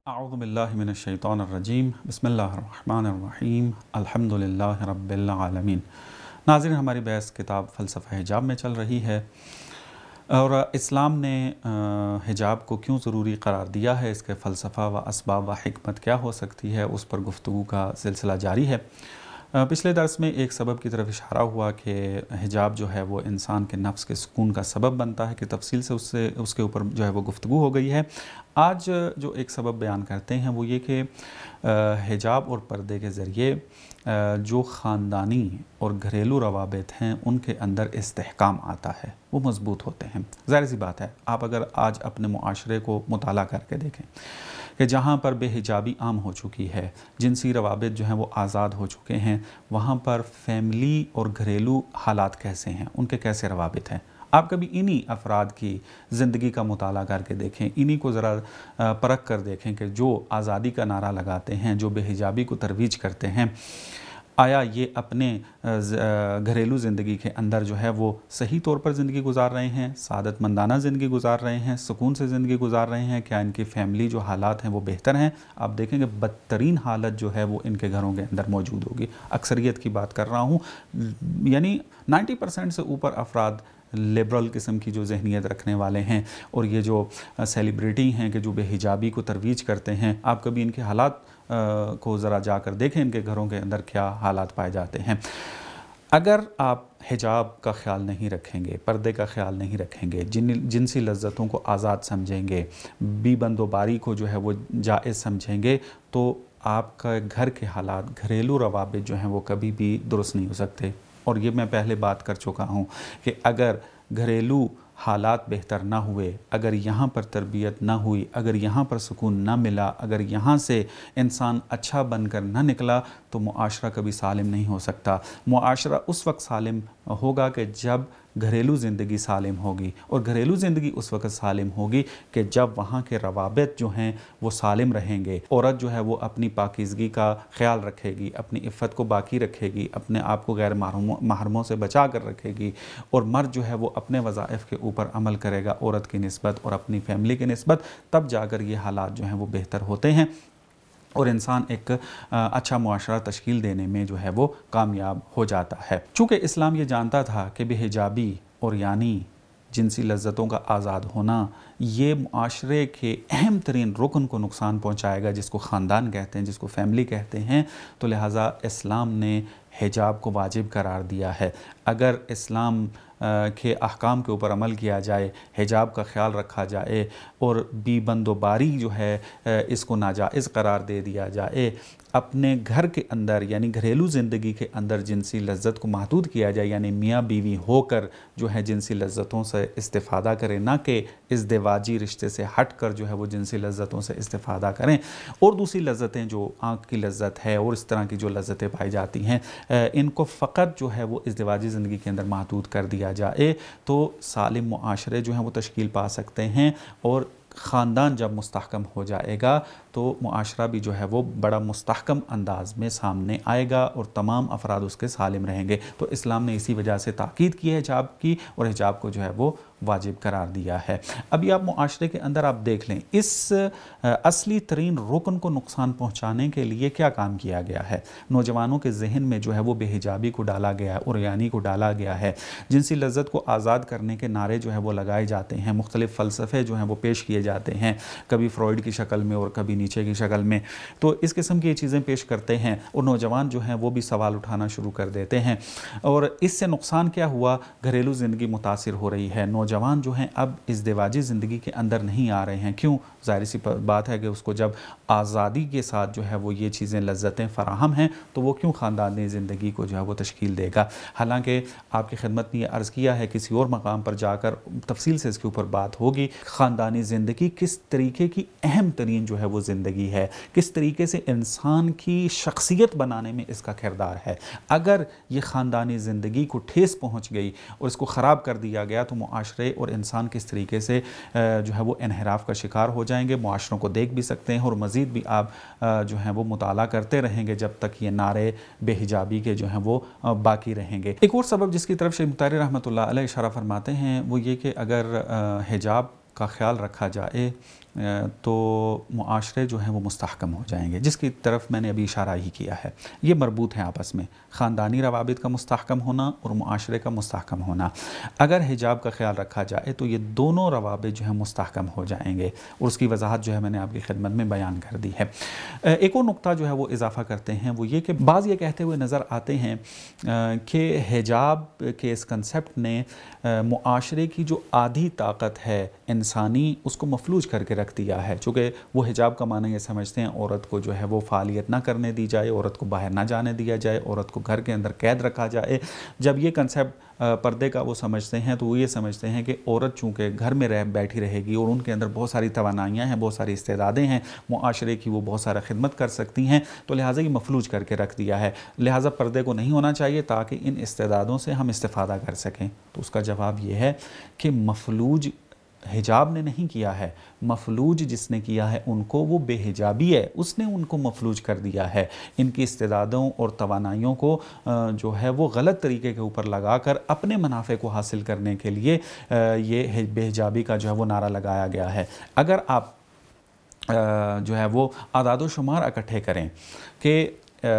اعوذ باللہ من الشیطان الرجیم بسم اللہ الرحمن الرحیم الحمدللہ رب العالمین۔ ناظرین، ہماری بحث کتاب فلسفہ حجاب میں چل رہی ہے اور اسلام نے حجاب کو کیوں ضروری قرار دیا ہے، اس کے فلسفہ و اسباب و حکمت کیا ہو سکتی ہے، اس پر گفتگو کا سلسلہ جاری ہے۔ پچھلے درس میں ایک سبب کی طرف اشارہ ہوا کہ حجاب جو ہے وہ انسان کے نفس کے سکون کا سبب بنتا ہے، کہ تفصیل سے اس کے اوپر جو ہے وہ گفتگو ہو گئی ہے۔ آج جو ایک سبب بیان کرتے ہیں وہ یہ کہ حجاب اور پردے کے ذریعے جو خاندانی اور گھریلو روابط ہیں ان کے اندر استحکام آتا ہے، وہ مضبوط ہوتے ہیں۔ ظاہر سی بات ہے، آپ اگر آج اپنے معاشرے کو مطالعہ کر کے دیکھیں کہ جہاں پر بے حجابی عام ہو چکی ہے، جنسی روابط جو ہیں وہ آزاد ہو چکے ہیں، وہاں پر فیملی اور گھریلو حالات کیسے ہیں، ان کے کیسے روابط ہیں۔ آپ کبھی انہی افراد کی زندگی کا مطالعہ کر کے دیکھیں، انہی کو ذرا پرکھ کر دیکھیں کہ جو آزادی کا نعرہ لگاتے ہیں، جو بے حجابی کو ترویج کرتے ہیں، آیا یہ اپنے گھریلو زندگی کے اندر جو ہے وہ صحیح طور پر زندگی گزار رہے ہیں، سعادت مندانہ زندگی گزار رہے ہیں، سکون سے زندگی گزار رہے ہیں؟ کیا ان کی فیملی جو حالات ہیں وہ بہتر ہیں؟ آپ دیکھیں کہ بدترین حالت جو ہے وہ ان کے گھروں کے اندر موجود ہوگی۔ اکثریت کی بات کر رہا ہوں، یعنی 90% سے اوپر افراد لبرل قسم کی جو ذہنیت رکھنے والے ہیں، اور یہ جو سیلیبریٹی ہیں کہ جو بے حجابی کو ترویج کرتے ہیں، آپ کبھی ان کے حالات کو ذرا جا کر دیکھیں، ان کے گھروں کے اندر کیا حالات پائے جاتے ہیں۔ اگر آپ حجاب کا خیال نہیں رکھیں گے، پردے کا خیال نہیں رکھیں گے، جنسی لذتوں کو آزاد سمجھیں گے، بی بند و باری کو جو ہے وہ جائز سمجھیں گے، تو آپ کا گھر کے حالات، گھریلو روابط جو ہیں وہ کبھی بھی درست نہیں ہو سکتے۔ اور یہ میں پہلے بات کر چکا ہوں کہ اگر گھریلو حالات بہتر نہ ہوئے، اگر یہاں پر تربیت نہ ہوئی، اگر یہاں پر سکون نہ ملا، اگر یہاں سے انسان اچھا بن کر نہ نکلا، تو معاشرہ کبھی سالم نہیں ہو سکتا۔ معاشرہ اس وقت سالم ہوگا کہ جب گھریلو زندگی سالم ہوگی، اور گھریلو زندگی اس وقت سالم ہوگی کہ جب وہاں کے روابط جو ہیں وہ سالم رہیں گے۔ عورت جو ہے وہ اپنی پاکیزگی کا خیال رکھے گی، اپنی عفت کو باقی رکھے گی، اپنے آپ کو غیر محرموں سے بچا کر رکھے گی، اور مرد جو ہے وہ اپنے وظائف کے اوپر عمل کرے گا عورت کی نسبت اور اپنی فیملی کی نسبت، تب جا کر یہ حالات جو ہیں وہ بہتر ہوتے ہیں، اور انسان ایک اچھا معاشرہ تشکیل دینے میں جو ہے وہ کامیاب ہو جاتا ہے۔ چونکہ اسلام یہ جانتا تھا کہ بے حجابی اور یعنی جنسی لذتوں کا آزاد ہونا یہ معاشرے کے اہم ترین رکن کو نقصان پہنچائے گا، جس کو خاندان کہتے ہیں، جس کو فیملی کہتے ہیں، تو لہٰذا اسلام نے حجاب کو واجب قرار دیا ہے۔ اگر اسلام کے احکام کے اوپر عمل کیا جائے، حجاب کا خیال رکھا جائے، اور بی بند و باری جو ہے اس کو ناجائز قرار دے دیا جائے، اپنے گھر کے اندر یعنی گھریلو زندگی کے اندر جنسی لذت کو محدود کیا جائے، یعنی میاں بیوی ہو کر جو ہے جنسی لذتوں سے استفادہ کریں، نہ کہ ازدواجی رشتے سے ہٹ کر جو ہے وہ جنسی لذتوں سے استفادہ کریں، اور دوسری لذتیں جو آنکھ کی لذت ہے اور اس طرح کی جو لذتیں پائی جاتی ہیں، ان کو فقط جو ہے وہ ازدواجی زندگی کے اندر محدود کر دیا جائے، تو سالم معاشرے جو ہیں وہ تشکیل پا سکتے ہیں، اور خاندان جب مستحکم ہو جائے گا تو معاشرہ بھی جو ہے وہ بڑا مستحکم انداز میں سامنے آئے گا، اور تمام افراد اس کے سالم رہیں گے۔ تو اسلام نے اسی وجہ سے تاکید کی ہے حجاب کی، اور حجاب کو جو ہے وہ واجب قرار دیا ہے۔ ابھی آپ معاشرے کے اندر آپ دیکھ لیں، اس اصلی ترین رکن کو نقصان پہنچانے کے لیے کیا کام کیا گیا ہے۔ نوجوانوں کے ذہن میں جو ہے وہ بے حجابی کو ڈالا گیا ہے، عریانی کو ڈالا گیا ہے، جنسی لذت کو آزاد کرنے کے نعرے جو ہے وہ لگائے جاتے ہیں، مختلف فلسفے جو ہیں وہ پیش کیے جاتے ہیں، کبھی فرائیڈ کی شکل میں اور کبھی نیچے کی شکل میں، تو اس قسم کی چیزیں پیش کرتے ہیں، اور نوجوان جو ہیں وہ بھی سوال اٹھانا شروع کر دیتے ہیں، اور اس سے نقصان کیا ہوا؟ گھریلو زندگی متاثر ہو رہی ہے۔ نوجوان جو ہیں اب ازدواجی زندگی کے اندر نہیں آ رہے ہیں۔ کیوں؟ ظاہر سی بات ہے کہ اس کو جب آزادی کے ساتھ جو ہے وہ یہ چیزیں لذتیں فراہم ہیں، تو وہ کیوں خاندانی زندگی کو جو ہے وہ تشکیل دے گا؟ حالانکہ آپ کی خدمت میں یہ عرض کیا ہے، کسی اور مقام پر جا کر تفصیل سے اس کے اوپر بات ہوگی، خاندانی زندگی کس طریقے کی اہم ترین جو ہے وہ زندگی ہے، کس طریقے سے انسان کی شخصیت بنانے میں اس کا کردار ہے۔ اگر یہ خاندانی زندگی کو ٹھیس پہنچ گئی اور اس کو خراب کر دیا گیا، تو معاشرے اور انسان کس طریقے سے جو ہے وہ انحراف کا شکار ہو جائیں گے۔ معاشروں کو دیکھ بھی سکتے ہیں، اور مزید بھی آپ جو ہیں وہ مطالعہ کرتے رہیں گے جب تک یہ نعرے بے حجابی کے جو ہیں وہ باقی رہیں گے۔ ایک اور سبب جس کی طرف شیخ مطہری رحمۃ اللہ علیہ اشارہ فرماتے ہیں وہ یہ کہ اگر حجاب کا خیال رکھا جائے، تو معاشرے جو ہیں وہ مستحکم ہو جائیں گے، جس کی طرف میں نے ابھی اشارہ ہی کیا ہے۔ یہ مربوط ہیں آپس میں، خاندانی روابط کا مستحکم ہونا اور معاشرے کا مستحکم ہونا۔ اگر حجاب کا خیال رکھا جائے تو یہ دونوں روابط جو ہیں مستحکم ہو جائیں گے، اور اس کی وضاحت جو ہے میں نے آپ کی خدمت میں بیان کر دی ہے۔ ایک اور نقطہ جو ہے وہ اضافہ کرتے ہیں، وہ یہ کہ بعض یہ کہتے ہوئے نظر آتے ہیں کہ حجاب کے اس کنسیپٹ نے معاشرے کی جو آدھی طاقت ہے انسانی، اس کو مفلوج کر کے رکھ دیا ہے، چونکہ وہ حجاب کا معنی یہ سمجھتے ہیں عورت کو جو ہے وہ فعالیت نہ کرنے دی جائے، عورت کو باہر نہ جانے دیا جائے، عورت کو گھر کے اندر قید رکھا جائے۔ جب یہ کنسیپٹ پردے کا وہ سمجھتے ہیں تو وہ یہ سمجھتے ہیں کہ عورت چونکہ گھر میں بیٹھی رہے گی اور ان کے اندر بہت ساری توانائیاں ہیں، بہت ساری استعدادیں ہیں، معاشرے کی وہ بہت سارا خدمت کر سکتی ہیں، تو لہٰذا یہ مفلوج کر کے رکھ دیا ہے، لہٰذا پردے کو نہیں ہونا چاہیے تاکہ ان استعدادوں سے ہم استفادہ کر سکیں۔ تو اس کا جواب یہ ہے کہ مفلوج حجاب نے نہیں کیا ہے، مفلوج جس نے کیا ہے ان کو، وہ بے حجابی ہے، اس نے ان کو مفلوج کر دیا ہے، ان کی استعدادوں اور توانائیوں کو جو ہے وہ غلط طریقے کے اوپر لگا کر اپنے منافع کو حاصل کرنے کے لیے یہ بے حجابی کا جو ہے وہ نعرہ لگایا گیا ہے۔ اگر آپ جو ہے وہ اعداد و شمار اکٹھے کریں کہ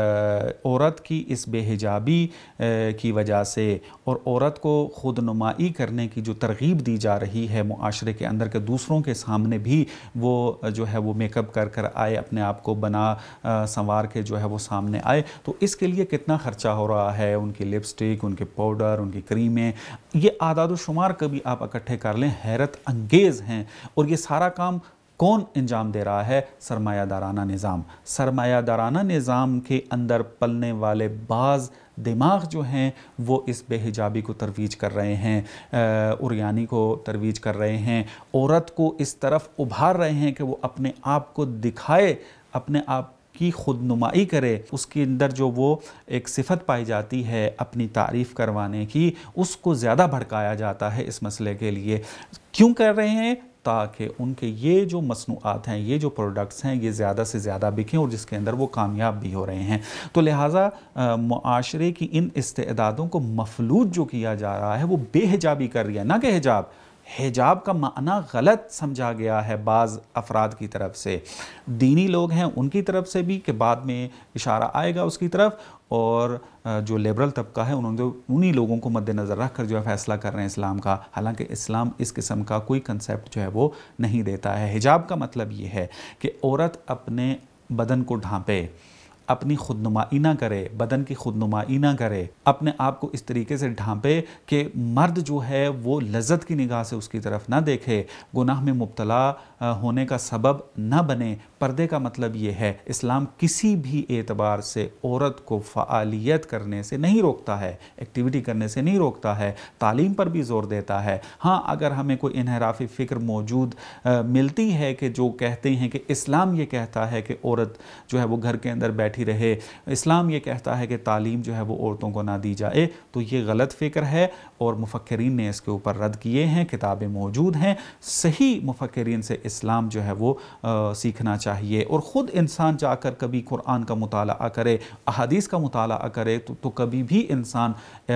عورت کی اس بے حجابی کی وجہ سے اور عورت کو خود نمائی کرنے کی جو ترغیب دی جا رہی ہے معاشرے کے اندر، کہ دوسروں کے سامنے بھی وہ جو ہے وہ میک اپ کر آئے، اپنے آپ کو بنا سنوار کے جو ہے وہ سامنے آئے، تو اس کے لیے کتنا خرچہ ہو رہا ہے، ان کی لپسٹک، ان کے پاؤڈر، ان کی کریمیں، یہ اعداد و شمار کبھی آپ اکٹھے کر لیں، حیرت انگیز ہیں۔ اور یہ سارا کام کون انجام دے رہا ہے؟ سرمایہ دارانہ نظام۔ سرمایہ دارانہ نظام کے اندر پلنے والے بعض دماغ جو ہیں وہ اس بے حجابی کو ترویج کر رہے ہیں، عریانی کو ترویج کر رہے ہیں، عورت کو اس طرف ابھار رہے ہیں کہ وہ اپنے آپ کو دکھائے، اپنے آپ کی خود نمائی کرے، اس کے اندر جو وہ ایک صفت پائی جاتی ہے اپنی تعریف کروانے کی، اس کو زیادہ بھڑکایا جاتا ہے اس مسئلے کے لیے۔ کیوں کر رہے ہیں؟ تاکہ ان کے یہ جو مصنوعات ہیں، یہ جو پروڈکٹس ہیں، یہ زیادہ سے زیادہ بکیں اور جس کے اندر وہ کامیاب بھی ہو رہے ہیں۔ تو لہٰذا معاشرے کی ان استعدادوں کو مفلوج جو کیا جا رہا ہے وہ بے حجابی کر رہی ہے، نہ کہ حجاب کا معنی غلط سمجھا گیا ہے بعض افراد کی طرف سے، دینی لوگ ہیں ان کی طرف سے بھی، کہ بعد میں اشارہ آئے گا اس کی طرف، اور جو لیبرل طبقہ ہے انہی لوگوں کو مد نظر رکھ کر جو ہے فیصلہ کر رہے ہیں اسلام کا، حالانکہ اسلام اس قسم کا کوئی کنسیپٹ جو ہے وہ نہیں دیتا ہے۔ حجاب کا مطلب یہ ہے کہ عورت اپنے بدن کو ڈھانپے، اپنی خود نمائی نہ کرے، بدن کی خود نمائی نہ کرے، اپنے آپ کو اس طریقے سے ڈھانپے کہ مرد جو ہے وہ لذت کی نگاہ سے اس کی طرف نہ دیکھے، گناہ میں مبتلا ہونے کا سبب نہ بنے۔ پردے کا مطلب یہ ہے، اسلام کسی بھی اعتبار سے عورت کو فعالیت کرنے سے نہیں روکتا ہے، ایکٹیویٹی کرنے سے نہیں روکتا ہے، تعلیم پر بھی زور دیتا ہے۔ ہاں، اگر ہمیں کوئی انحرافی فکر موجود ملتی ہے کہ جو کہتے ہیں کہ اسلام یہ کہتا ہے کہ عورت جو ہے وہ گھر کے اندر بیٹھی رہے، اسلام یہ کہتا ہے کہ تعلیم جو ہے وہ عورتوں کو نہ دی جائے، تو یہ غلط فکر ہے، اور مفکرین نے اس کے اوپر رد کیے ہیں، کتابیں موجود ہیں۔ صحیح مفکرین سے اسلام جو ہے وہ سیکھنا چاہیے، اور خود انسان جا کر کبھی قرآن کا مطالعہ کرے، احادیث کا مطالعہ کرے، تو کبھی بھی انسان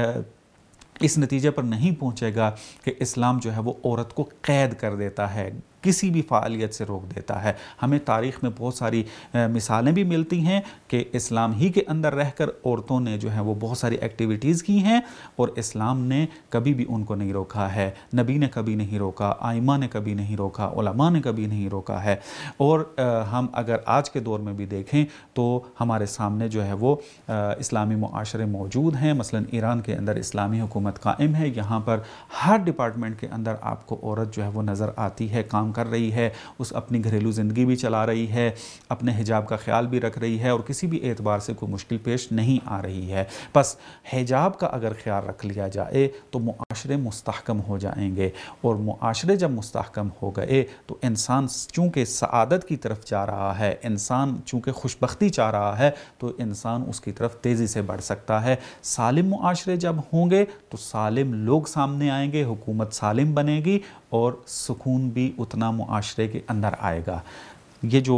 اس نتیجے پر نہیں پہنچے گا کہ اسلام جو ہے وہ عورت کو قید کر دیتا ہے، کسی بھی فعالیت سے روک دیتا ہے۔ ہمیں تاریخ میں بہت ساری مثالیں بھی ملتی ہیں کہ اسلام ہی کے اندر رہ کر عورتوں نے جو ہے وہ بہت ساری ایکٹیویٹیز کی ہیں، اور اسلام نے کبھی بھی ان کو نہیں روکا ہے، نبی نے کبھی نہیں روکا، ائمہ نے کبھی نہیں روکا، علماء نے کبھی نہیں روکا ہے۔ اور ہم اگر آج کے دور میں بھی دیکھیں تو ہمارے سامنے جو ہے وہ اسلامی معاشرے موجود ہیں، مثلا ایران کے اندر اسلامی حکومت قائم ہے، یہاں پر ہر ڈپارٹمنٹ کے اندر آپ کو عورت جو ہے وہ نظر آتی ہے، کام کر رہی ہے، اس اپنی گھریلو زندگی بھی چلا رہی ہے، اپنے حجاب کا خیال بھی رکھ رہی ہے، اور کسی بھی اعتبار سے کوئی مشکل پیش نہیں آ رہی ہے۔ بس حجاب کا اگر خیال رکھ لیا جائے تو معاشرے مستحکم ہو جائیں گے، اور معاشرے جب مستحکم ہو گئے تو انسان چونکہ سعادت کی طرف جا رہا ہے، انسان چونکہ خوشبختی چاہ رہا ہے، تو انسان اس کی طرف تیزی سے بڑھ سکتا ہے۔ سالم معاشرے جب ہوں گے تو سالم لوگ سامنے آئیں گے، حکومت سالم بنے گی، اور سکون بھی اتنا معاشرے کے اندر آئے گا۔ یہ جو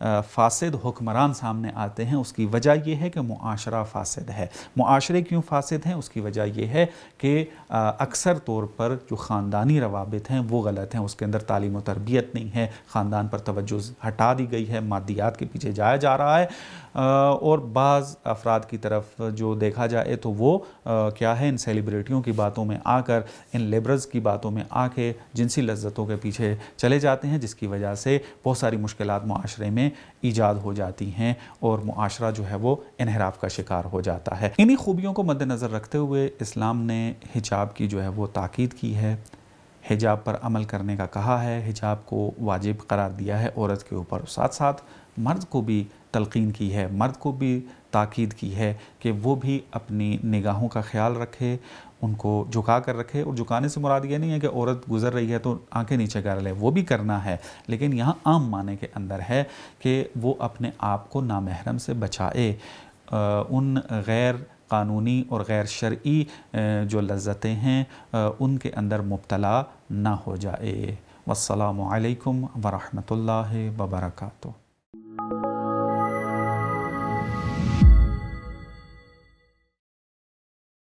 فاسد حکمران سامنے آتے ہیں، اس کی وجہ یہ ہے کہ معاشرہ فاسد ہے۔ معاشرے کیوں فاسد ہیں؟ اس کی وجہ یہ ہے کہ اکثر طور پر جو خاندانی روابط ہیں وہ غلط ہیں، اس کے اندر تعلیم و تربیت نہیں ہے، خاندان پر توجہ ہٹا دی گئی ہے، مادیات کے پیچھے جایا جا رہا ہے، اور بعض افراد کی طرف جو دیکھا جائے تو وہ کیا ہے، ان سیلیبریٹیوں کی باتوں میں آ کر، ان لیبرز کی باتوں میں آ کے جنسی لذتوں کے پیچھے چلے جاتے ہیں، جس کی وجہ سے بہت ساری مشکلات معاشرے میں ایجاد ہو جاتی ہیں اور معاشرہ جو ہے وہ انحراف کا شکار ہو جاتا ہے۔ انہی خوبیوں کو مد نظر رکھتے ہوئے اسلام نے حجاب کی جو ہے وہ تاکید کی ہے، حجاب پر عمل کرنے کا کہا ہے، حجاب کو واجب قرار دیا ہے عورت کے اوپر، ساتھ ساتھ مرد کو بھی تلقین کی ہے، مرد کو بھی تاکید کی ہے کہ وہ بھی اپنی نگاہوں کا خیال رکھے، ان کو جھکا کر رکھے، اور جھکانے سے مراد یہ نہیں ہے کہ عورت گزر رہی ہے تو آنکھیں نیچے کر لے، وہ بھی کرنا ہے، لیکن یہاں عام معنی کے اندر ہے کہ وہ اپنے آپ کو نامحرم سے بچائے، ان غیر قانونی اور غیر شرعی جو لذتیں ہیں ان کے اندر مبتلا نہ ہو جائے۔ والسلام علیکم ورحمۃ اللہ وبرکاتہ۔